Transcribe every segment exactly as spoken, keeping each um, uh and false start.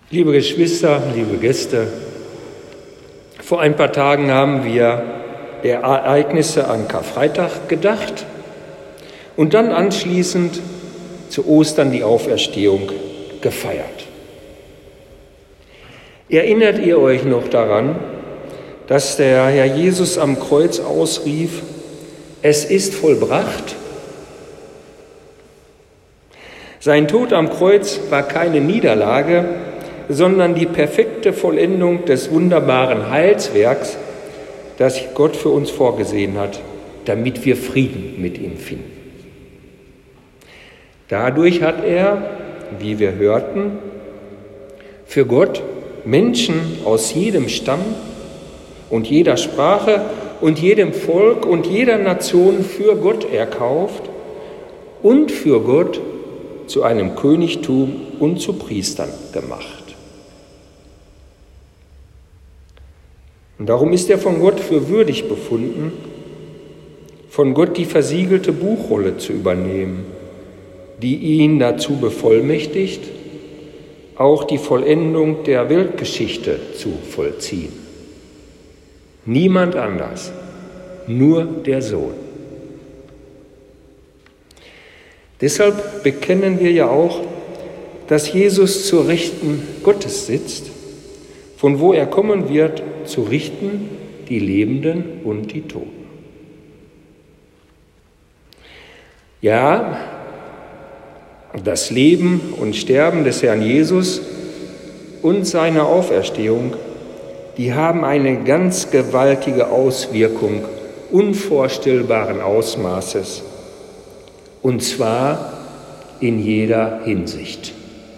Liebe Geschwister, liebe Gäste, vor ein paar Tagen haben wir der Ereignisse an Karfreitag gedacht und dann anschließend zu Ostern die Auferstehung gefeiert. Erinnert ihr euch noch daran, dass der Herr Jesus am Kreuz ausrief, es ist vollbracht? Sein Tod am Kreuz war keine Niederlage, sondern die perfekte Vollendung des wunderbaren Heilswerks, das Gott für uns vorgesehen hat, damit wir Frieden mit ihm finden. Dadurch hat er, wie wir hörten, für Gott Menschen aus jedem Stamm und jeder Sprache und jedem Volk und jeder Nation für Gott erkauft und für Gott zu einem Königtum und zu Priestern gemacht. Und darum ist er von Gott für würdig befunden, von Gott die versiegelte Buchrolle zu übernehmen, die ihn dazu bevollmächtigt, auch die Vollendung der Weltgeschichte zu vollziehen. Niemand anders, nur der Sohn. Deshalb bekennen wir ja auch, dass Jesus zur Rechten Gottes sitzt, von wo er kommen wird, zu richten die Lebenden und die Toten. Ja, das Leben und Sterben des Herrn Jesus und seine Auferstehung, die haben eine ganz gewaltige Auswirkung unvorstellbaren Ausmaßes, und zwar in jeder Hinsicht.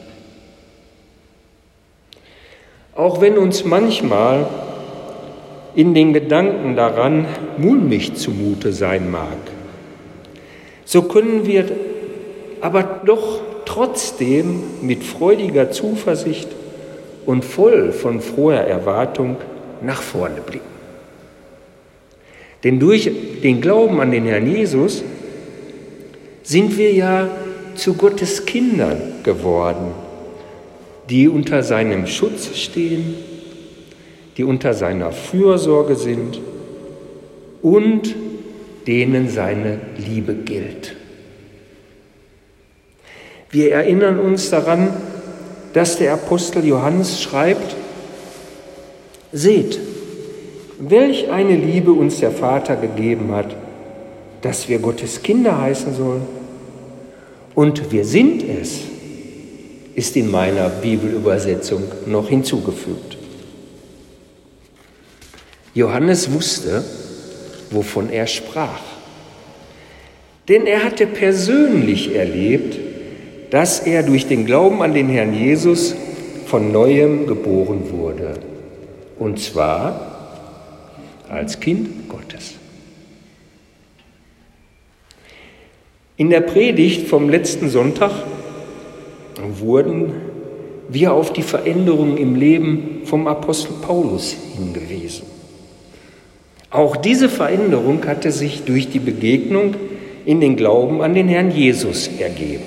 Auch wenn uns manchmal in den Gedanken daran mulmig zumute sein mag, so können wir aber doch trotzdem mit freudiger Zuversicht und voll von froher Erwartung nach vorne blicken. Denn durch den Glauben an den Herrn Jesus sind wir ja zu Gottes Kindern geworden, die unter seinem Schutz stehen, die unter seiner Fürsorge sind und denen seine Liebe gilt. Wir erinnern uns daran, dass der Apostel Johannes schreibt, seht, welch eine Liebe uns der Vater gegeben hat, dass wir Gottes Kinder heißen sollen. Und wir sind es, ist in meiner Bibelübersetzung noch hinzugefügt. Johannes wusste, wovon er sprach. Denn er hatte persönlich erlebt, dass er durch den Glauben an den Herrn Jesus von Neuem geboren wurde. Und zwar als Kind Gottes. In der Predigt vom letzten Sonntag wurden wir auf die Veränderung im Leben vom Apostel Paulus hingewiesen. Auch diese Veränderung hatte sich durch die Begegnung in den Glauben an den Herrn Jesus ergeben.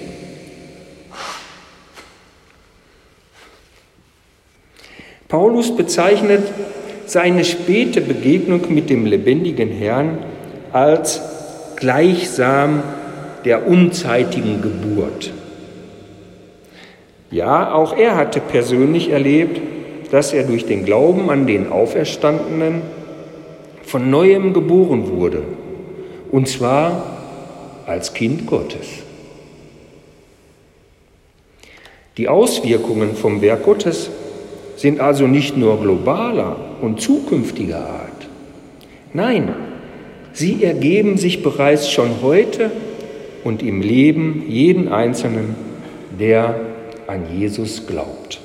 Paulus bezeichnet seine späte Begegnung mit dem lebendigen Herrn als gleichsam der unzeitigen Geburt. Ja, auch er hatte persönlich erlebt, dass er durch den Glauben an den Auferstandenen von Neuem geboren wurde, und zwar als Kind Gottes. Die Auswirkungen vom Werk Gottes sind also nicht nur globaler und zukünftiger Art. Nein, sie ergeben sich bereits schon heute und im Leben jeden Einzelnen, der an Jesus glaubt.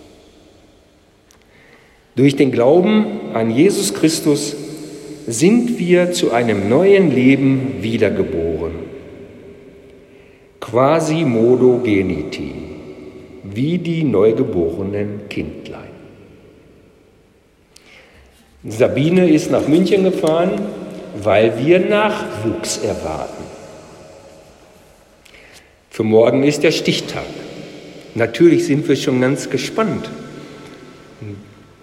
Durch den Glauben an Jesus Christus sind wir zu einem neuen Leben wiedergeboren. Quasi modo geniti, wie die neugeborenen Kindlein. Sabine ist nach München gefahren, weil wir Nachwuchs erwarten. Für morgen ist der Stichtag. Natürlich sind wir schon ganz gespannt,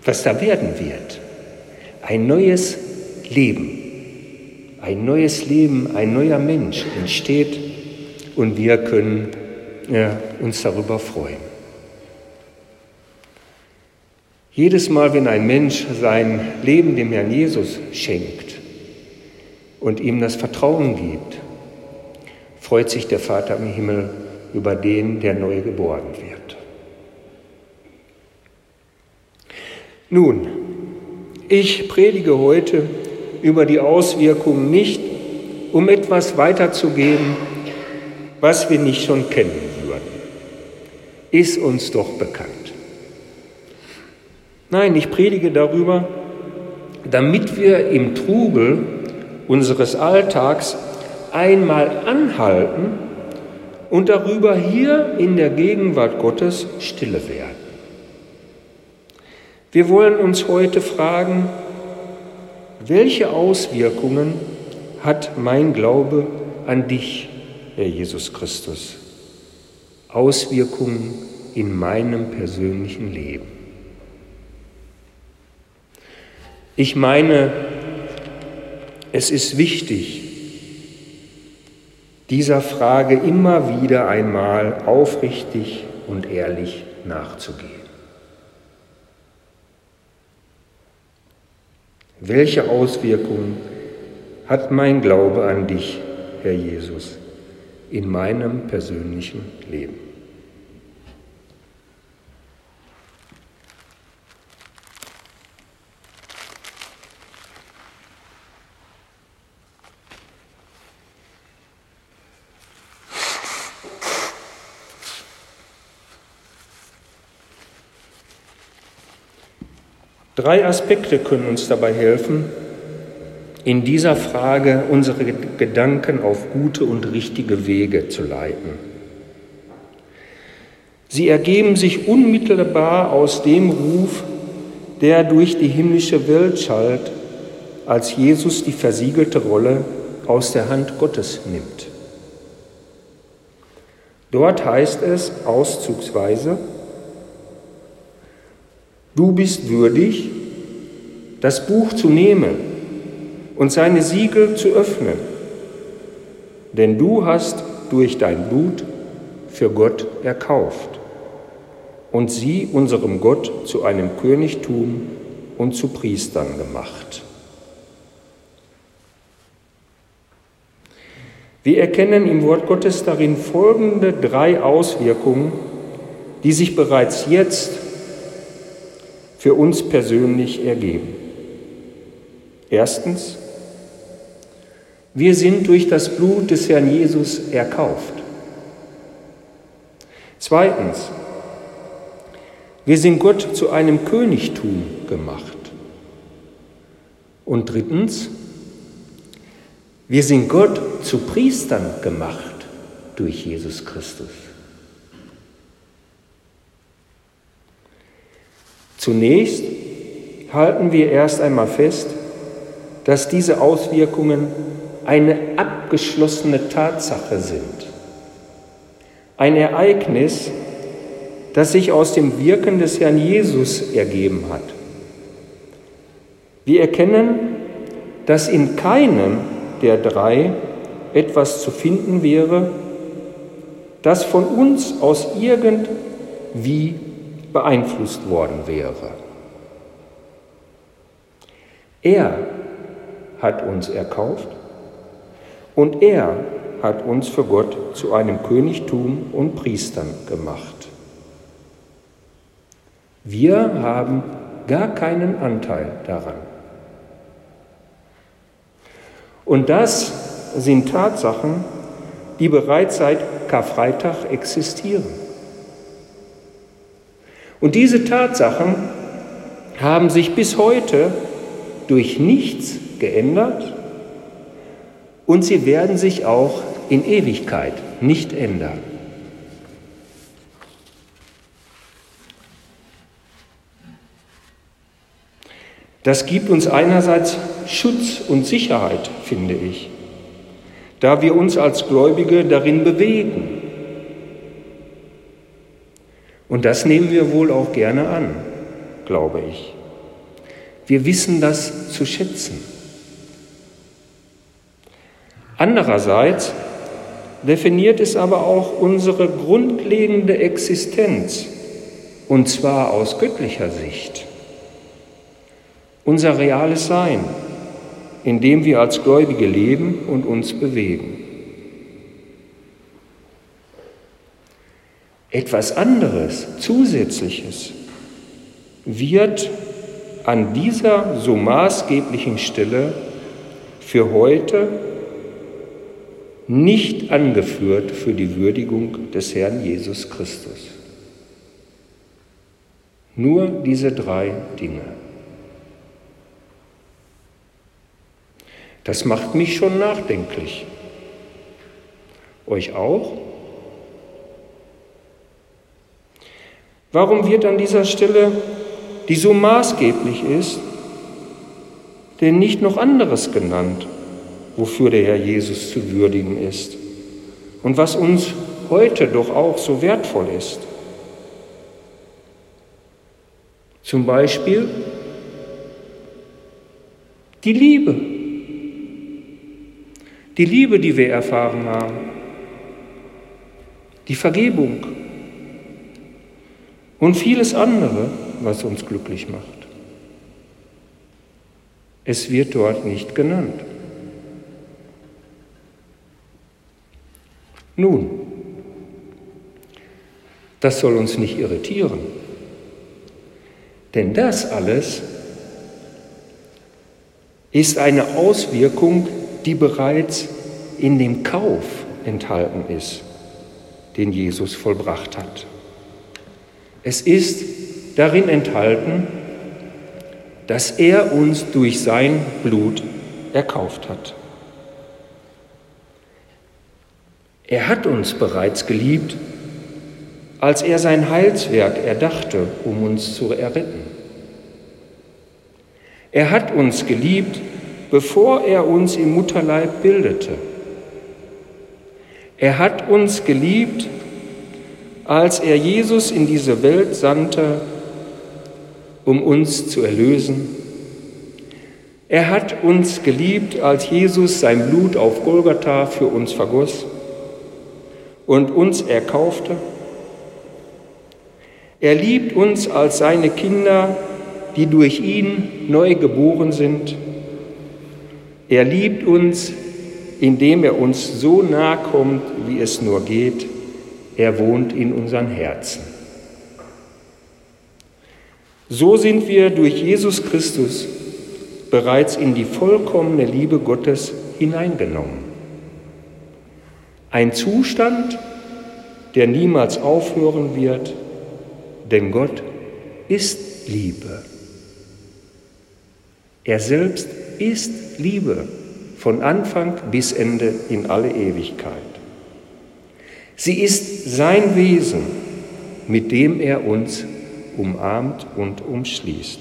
was da werden wird. Ein neues Leben. Ein neues Leben, ein neuer Mensch entsteht und wir können ja, uns darüber freuen. Jedes Mal, wenn ein Mensch sein Leben dem Herrn Jesus schenkt und ihm das Vertrauen gibt, freut sich der Vater im Himmel über den, der neu geboren wird. Nun, ich predige heute über die Auswirkungen nicht, um etwas weiterzugeben, was wir nicht schon kennen würden. Ist uns doch bekannt. Nein, ich predige darüber, damit wir im Trubel unseres Alltags einmal anhalten und darüber hier in der Gegenwart Gottes stille werden. Wir wollen uns heute fragen, welche Auswirkungen hat mein Glaube an dich, Herr Jesus Christus? Auswirkungen in meinem persönlichen Leben. Ich meine, es ist wichtig, dieser Frage immer wieder einmal aufrichtig und ehrlich nachzugehen. Welche Auswirkungen hat mein Glaube an dich, Herr Jesus, in meinem persönlichen Leben? Drei Aspekte können uns dabei helfen, in dieser Frage unsere Gedanken auf gute und richtige Wege zu leiten. Sie ergeben sich unmittelbar aus dem Ruf, der durch die himmlische Welt schallt, als Jesus die versiegelte Rolle aus der Hand Gottes nimmt. Dort heißt es auszugsweise: Du bist würdig, das Buch zu nehmen und seine Siegel zu öffnen, denn du hast durch dein Blut für Gott erkauft und sie unserem Gott zu einem Königtum und zu Priestern gemacht. Wir erkennen im Wort Gottes darin folgende drei Auswirkungen, die sich bereits jetzt für uns persönlich ergeben. Erstens, wir sind durch das Blut des Herrn Jesus erkauft. Zweitens, wir sind Gott zu einem Königtum gemacht. Und drittens, wir sind Gott zu Priestern gemacht durch Jesus Christus. Zunächst halten wir erst einmal fest, dass diese Auswirkungen eine abgeschlossene Tatsache sind. Ein Ereignis, das sich aus dem Wirken des Herrn Jesus ergeben hat. Wir erkennen, dass in keinem der drei etwas zu finden wäre, das von uns aus irgendwie beeinflusst worden wäre. Er hat uns erkauft und er hat uns für Gott zu einem Königtum und Priestern gemacht. Wir haben gar keinen Anteil daran. Und das sind Tatsachen, die bereits seit Karfreitag existieren. Und diese Tatsachen haben sich bis heute durch nichts geändert und sie werden sich auch in Ewigkeit nicht ändern. Das gibt uns einerseits Schutz und Sicherheit, finde ich, da wir uns als Gläubige darin bewegen. Und das nehmen wir wohl auch gerne an, glaube ich. Wir wissen das zu schätzen. Andererseits definiert es aber auch unsere grundlegende Existenz, und zwar aus göttlicher Sicht. Unser reales Sein, in dem wir als Gläubige leben und uns bewegen. Etwas anderes, Zusätzliches, wird an dieser so maßgeblichen Stelle für heute nicht angeführt für die Würdigung des Herrn Jesus Christus. Nur diese drei Dinge. Das macht mich schon nachdenklich. Euch auch? Warum wird an dieser Stelle, die so maßgeblich ist, denn nicht noch anderes genannt, wofür der Herr Jesus zu würdigen ist und was uns heute doch auch so wertvoll ist? Zum Beispiel die Liebe. Die Liebe, die wir erfahren haben. Die Vergebung. Und vieles andere, was uns glücklich macht. Es wird dort nicht genannt. Nun, das soll uns nicht irritieren. Denn das alles ist eine Auswirkung, die bereits in dem Kauf enthalten ist, den Jesus vollbracht hat. Es ist darin enthalten, dass er uns durch sein Blut erkauft hat. Er hat uns bereits geliebt, als er sein Heilswerk erdachte, um uns zu erretten. Er hat uns geliebt, bevor er uns im Mutterleib bildete. Er hat uns geliebt, als er Jesus in diese Welt sandte, um uns zu erlösen. Er hat uns geliebt, als Jesus sein Blut auf Golgatha für uns vergoss und uns erkaufte. Er liebt uns als seine Kinder, die durch ihn neu geboren sind. Er liebt uns, indem er uns so nahe kommt, wie es nur geht. Er wohnt in unseren Herzen. So sind wir durch Jesus Christus bereits in die vollkommene Liebe Gottes hineingenommen. Ein Zustand, der niemals aufhören wird, denn Gott ist Liebe. Er selbst ist Liebe, von Anfang bis Ende in alle Ewigkeit. Sie ist sein Wesen, mit dem er uns umarmt und umschließt.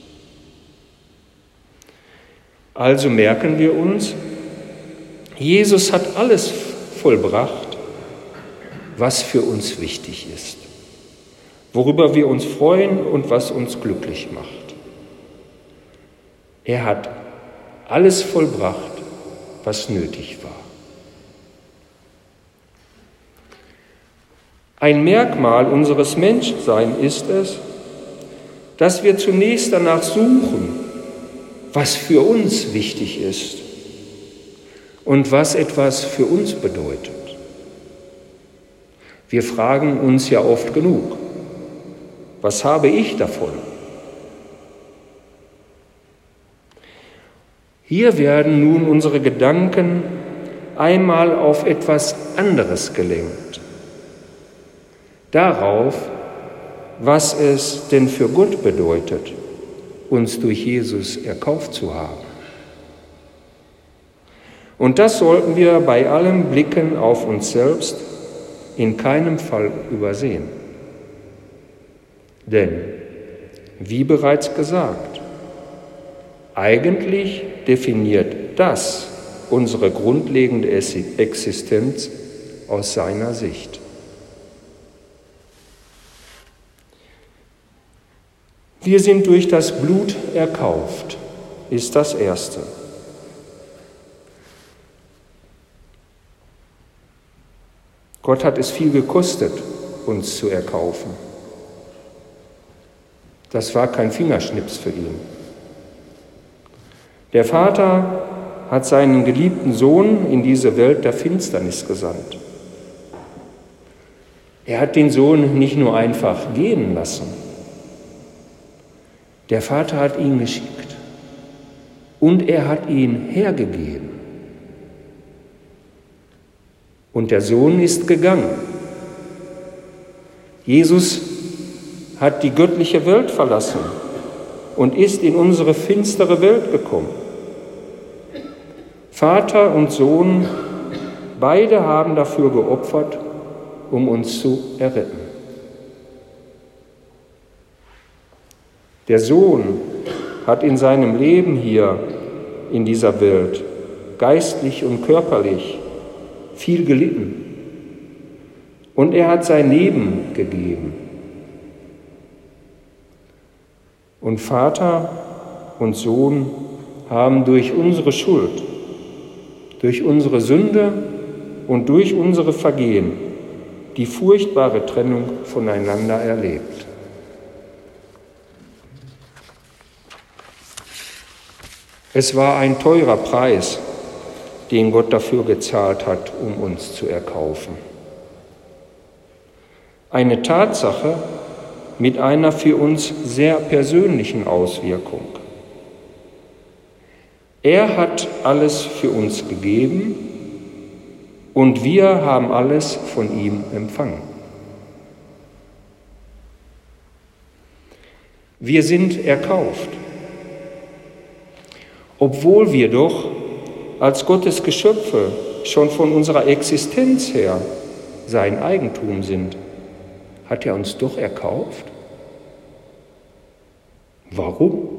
Also merken wir uns, Jesus hat alles vollbracht, was für uns wichtig ist, worüber wir uns freuen und was uns glücklich macht. Er hat alles vollbracht, was nötig war. Ein Merkmal unseres Menschseins ist es, dass wir zunächst danach suchen, was für uns wichtig ist und was etwas für uns bedeutet. Wir fragen uns ja oft genug, was habe ich davon? Hier werden nun unsere Gedanken einmal auf etwas anderes gelenkt. Darauf, was es denn für Gott bedeutet, uns durch Jesus erkauft zu haben. Und das sollten wir bei allem Blicken auf uns selbst in keinem Fall übersehen. Denn, wie bereits gesagt, eigentlich definiert das unsere grundlegende Existenz aus seiner Sicht. Wir sind durch das Blut erkauft, ist das Erste. Gott hat es viel gekostet, uns zu erkaufen. Das war kein Fingerschnips für ihn. Der Vater hat seinen geliebten Sohn in diese Welt der Finsternis gesandt. Er hat den Sohn nicht nur einfach gehen lassen. Der Vater hat ihn geschickt und er hat ihn hergegeben. Und der Sohn ist gegangen. Jesus hat die göttliche Welt verlassen und ist in unsere finstere Welt gekommen. Vater und Sohn, beide haben dafür geopfert, um uns zu erretten. Der Sohn hat in seinem Leben hier in dieser Welt geistlich und körperlich viel gelitten. Und er hat sein Leben gegeben. Und Vater und Sohn haben durch unsere Schuld, durch unsere Sünde und durch unsere Vergehen die furchtbare Trennung voneinander erlebt. Es war ein teurer Preis, den Gott dafür gezahlt hat, um uns zu erkaufen. Eine Tatsache mit einer für uns sehr persönlichen Auswirkung. Er hat alles für uns gegeben und wir haben alles von ihm empfangen. Wir sind erkauft, obwohl wir doch als Gottes Geschöpfe schon von unserer Existenz her sein Eigentum sind. Hat er uns doch erkauft? Warum?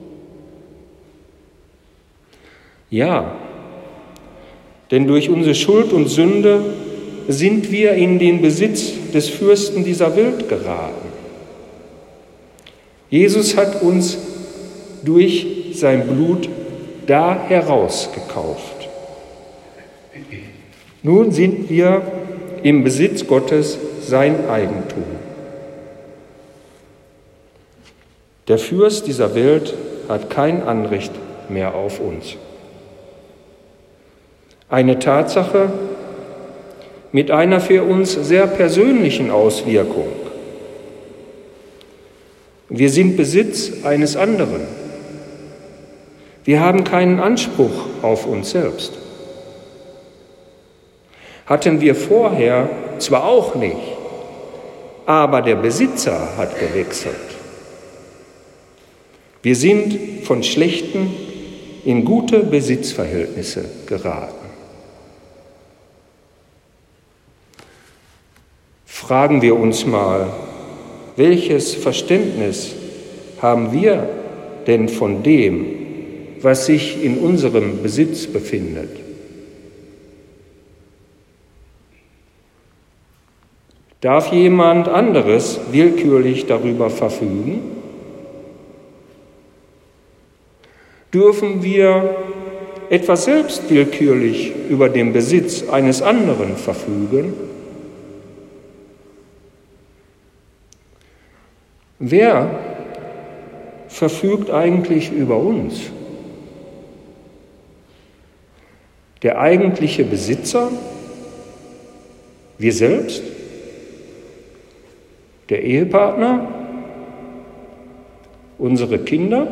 Ja, denn durch unsere Schuld und Sünde sind wir in den Besitz des Fürsten dieser Welt geraten. Jesus hat uns durch sein Blut da herausgekauft. Nun sind wir im Besitz Gottes, sein Eigentum. Der Fürst dieser Welt hat kein Anrecht mehr auf uns. Eine Tatsache mit einer für uns sehr persönlichen Auswirkung. Wir sind Besitz eines anderen. Wir haben keinen Anspruch auf uns selbst. Hatten wir vorher zwar auch nicht, aber der Besitzer hat gewechselt. Wir sind von schlechten in gute Besitzverhältnisse geraten. Fragen wir uns mal, welches Verständnis haben wir denn von dem, was sich in unserem Besitz befindet? Darf jemand anderes willkürlich darüber verfügen? Dürfen wir etwa selbst willkürlich über den Besitz eines anderen verfügen? Wer verfügt eigentlich über uns? Der eigentliche Besitzer? Wir selbst? Der Ehepartner? Unsere Kinder?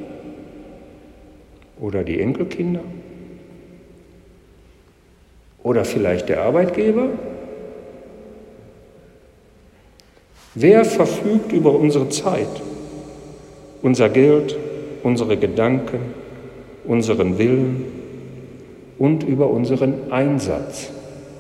Oder die Enkelkinder? Oder vielleicht der Arbeitgeber? Wer verfügt über unsere Zeit, unser Geld, unsere Gedanken, unseren Willen und über unseren Einsatz?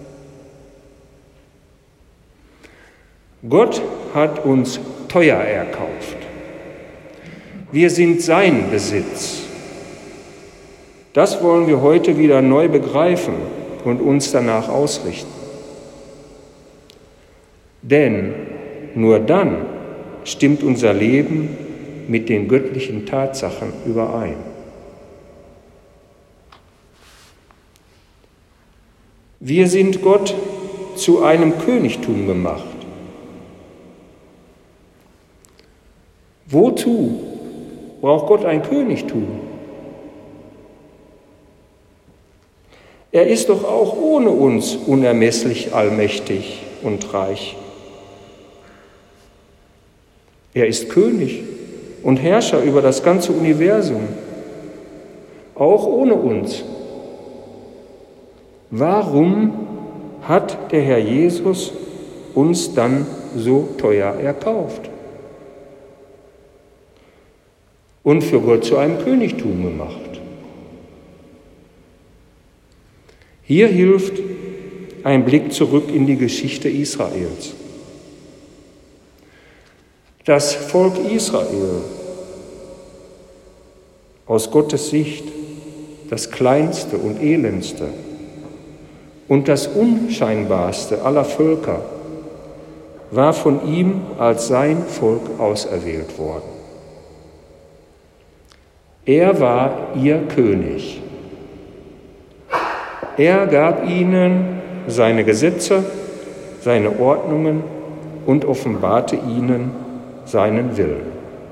Gott hat uns teuer erkauft. Wir sind sein Besitz. Das wollen wir heute wieder neu begreifen und uns danach ausrichten. Denn nur dann stimmt unser Leben mit den göttlichen Tatsachen überein. Wir sind Gott zu einem Königtum gemacht. Wozu braucht Gott ein Königtum? Er ist doch auch ohne uns unermesslich allmächtig und reich. Er ist König und Herrscher über das ganze Universum, auch ohne uns. Warum hat der Herr Jesus uns dann so teuer erkauft und für Gott zu einem Königtum gemacht? Hier hilft ein Blick zurück in die Geschichte Israels. Das Volk Israel, aus Gottes Sicht das kleinste und elendste und das unscheinbarste aller Völker, war von ihm als sein Volk auserwählt worden. Er war ihr König. Er gab ihnen seine Gesetze, seine Ordnungen und offenbarte ihnen seinen Willen.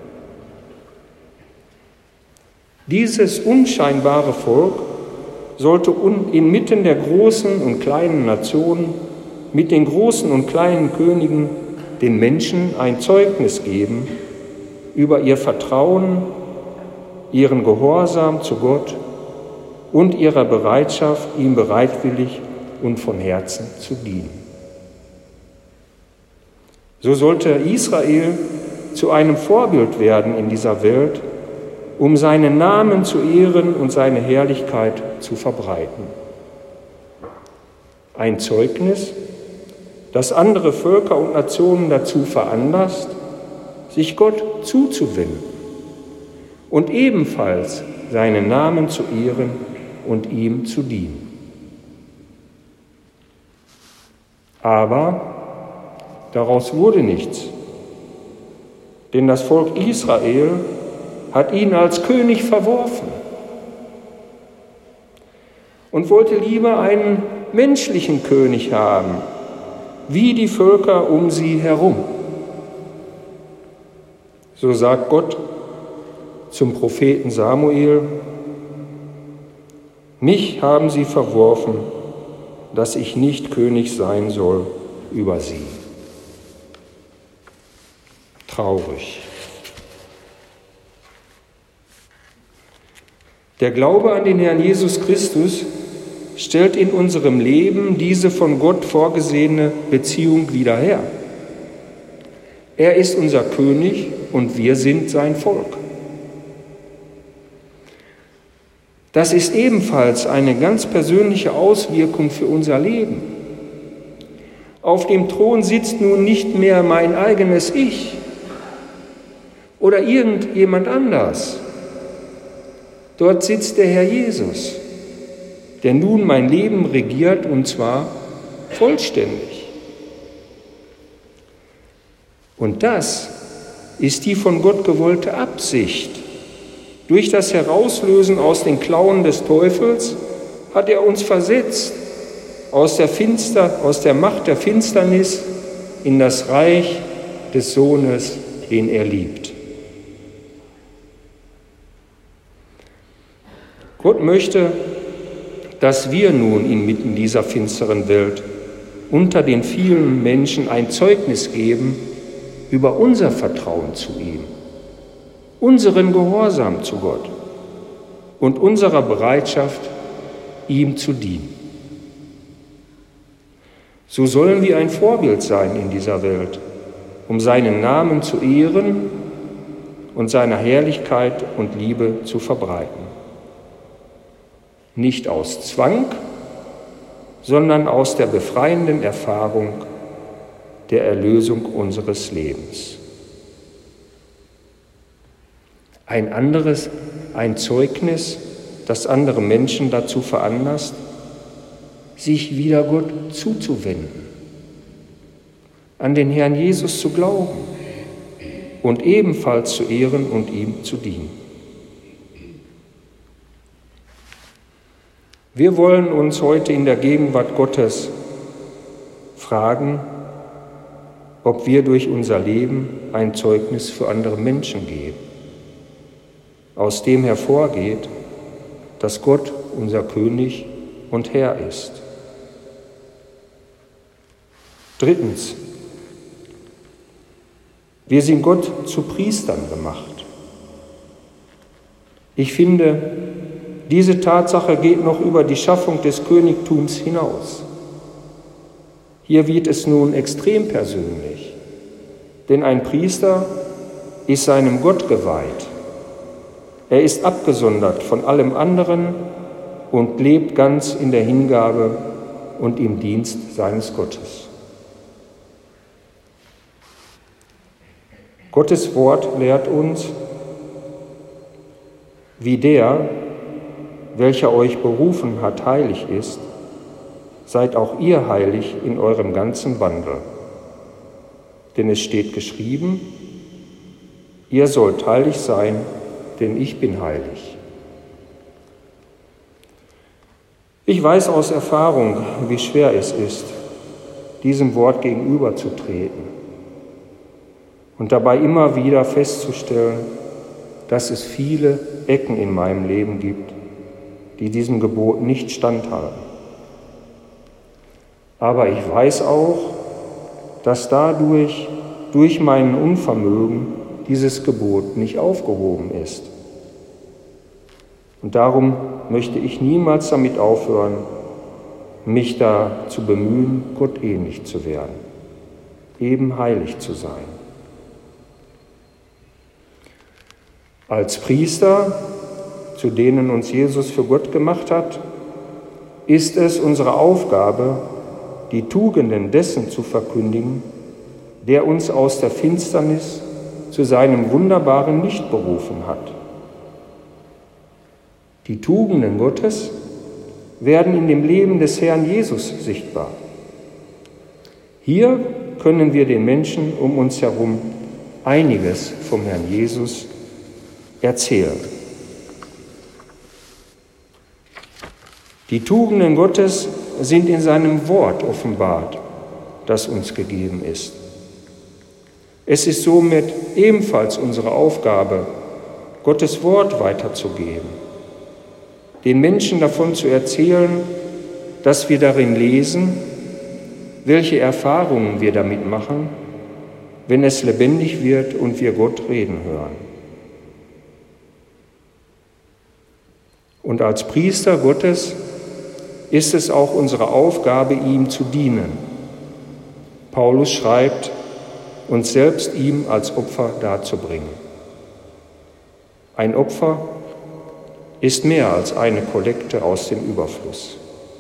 Dieses unscheinbare Volk sollte inmitten der großen und kleinen Nationen, mit den großen und kleinen Königen, den Menschen ein Zeugnis geben über ihr Vertrauen, ihren Gehorsam zu Gott und ihrer Bereitschaft, ihm bereitwillig und von Herzen zu dienen. So sollte Israel zu einem Vorbild werden in dieser Welt, um seinen Namen zu ehren und seine Herrlichkeit zu verbreiten. Ein Zeugnis, das andere Völker und Nationen dazu veranlasst, sich Gott zuzuwenden und ebenfalls seinen Namen zu ehren und ihm zu dienen. Aber daraus wurde nichts, denn das Volk Israel hat ihn als König verworfen und wollte lieber einen menschlichen König haben, wie die Völker um sie herum. So sagt Gott zum Propheten Samuel: Mich haben sie verworfen, dass ich nicht König sein soll über sie. Traurig. Der Glaube an den Herrn Jesus Christus stellt in unserem Leben diese von Gott vorgesehene Beziehung wieder her. Er ist unser König und wir sind sein Volk. Das ist ebenfalls eine ganz persönliche Auswirkung für unser Leben. Auf dem Thron sitzt nun nicht mehr mein eigenes Ich oder irgendjemand anders. Dort sitzt der Herr Jesus, der nun mein Leben regiert, und zwar vollständig. Und das ist die von Gott gewollte Absicht. Durch das Herauslösen aus den Klauen des Teufels hat er uns versetzt aus der Finster, aus der Macht der Finsternis in das Reich des Sohnes, den er liebt. Gott möchte, dass wir nun inmitten dieser finsteren Welt unter den vielen Menschen ein Zeugnis geben über unser Vertrauen zu ihm, unseren Gehorsam zu Gott und unserer Bereitschaft, ihm zu dienen. So sollen wir ein Vorbild sein in dieser Welt, um seinen Namen zu ehren und seine Herrlichkeit und Liebe zu verbreiten. Nicht aus Zwang, sondern aus der befreienden Erfahrung der Erlösung unseres Lebens. Ein anderes, ein Zeugnis, das andere Menschen dazu veranlasst, sich wieder Gott zuzuwenden, an den Herrn Jesus zu glauben und ebenfalls zu ehren und ihm zu dienen. Wir wollen uns heute in der Gegenwart Gottes fragen, ob wir durch unser Leben ein Zeugnis für andere Menschen geben, aus dem hervorgeht, dass Gott unser König und Herr ist. Drittens, wir sind Gott zu Priestern gemacht. Ich finde, diese Tatsache geht noch über die Schaffung des Königtums hinaus. Hier wird es nun extrem persönlich, denn ein Priester ist seinem Gott geweiht. Er ist abgesondert von allem anderen und lebt ganz in der Hingabe und im Dienst seines Gottes. Gottes Wort lehrt uns, wie der, welcher euch berufen hat, heilig ist, seid auch ihr heilig in eurem ganzen Wandel. Denn es steht geschrieben, ihr sollt heilig sein, denn ich bin heilig. Ich weiß aus Erfahrung, wie schwer es ist, diesem Wort gegenüberzutreten und dabei immer wieder festzustellen, dass es viele Ecken in meinem Leben gibt, die diesem Gebot nicht standhalten. Aber ich weiß auch, dass dadurch, durch mein Unvermögen, dieses Gebot nicht aufgehoben ist. Und darum möchte ich niemals damit aufhören, mich da zu bemühen, Gott ähnlich zu werden, eben heilig zu sein. Als Priester, zu denen uns Jesus für Gott gemacht hat, ist es unsere Aufgabe, die Tugenden dessen zu verkündigen, der uns aus der Finsternis zu seinem wunderbaren Licht berufen hat. Die Tugenden Gottes werden in dem Leben des Herrn Jesus sichtbar. Hier können wir den Menschen um uns herum einiges vom Herrn Jesus erzählen. Die Tugenden Gottes sind in seinem Wort offenbart, das uns gegeben ist. Es ist somit ebenfalls unsere Aufgabe, Gottes Wort weiterzugeben, den Menschen davon zu erzählen, dass wir darin lesen, welche Erfahrungen wir damit machen, wenn es lebendig wird und wir Gott reden hören. Und als Priester Gottes ist es auch unsere Aufgabe, ihm zu dienen. Paulus schreibt, uns selbst ihm als Opfer darzubringen. Ein Opfer ist mehr als eine Kollekte aus dem Überfluss.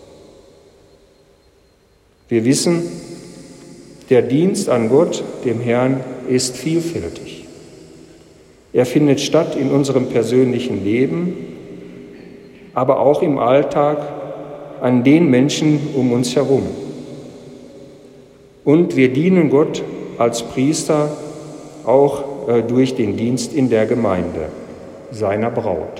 Wir wissen, der Dienst an Gott, dem Herrn, ist vielfältig. Er findet statt in unserem persönlichen Leben, aber auch im Alltag an den Menschen um uns herum. Und wir dienen Gott als Priester auch äh, durch den Dienst in der Gemeinde, seiner Braut.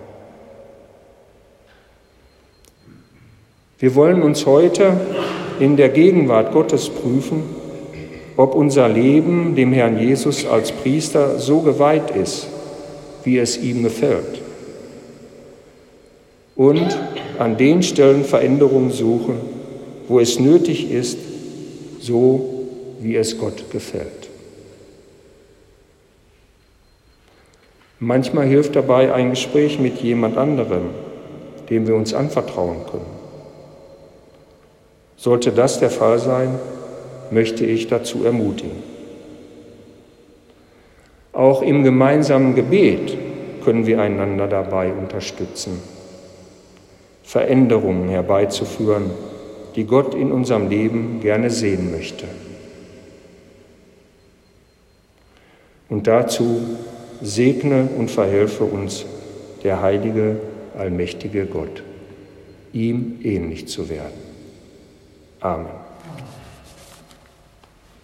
Wir wollen uns heute in der Gegenwart Gottes prüfen, ob unser Leben dem Herrn Jesus als Priester so geweiht ist, wie es ihm gefällt. Und an den Stellen Veränderungen suchen, wo es nötig ist, so wie es Gott gefällt. Manchmal hilft dabei ein Gespräch mit jemand anderem, dem wir uns anvertrauen können. Sollte das der Fall sein, möchte ich dazu ermutigen. Auch im gemeinsamen Gebet können wir einander dabei unterstützen, Veränderungen herbeizuführen, die Gott in unserem Leben gerne sehen möchte. Und dazu segne und verhelfe uns der heilige, allmächtige Gott, ihm ähnlich zu werden. Amen.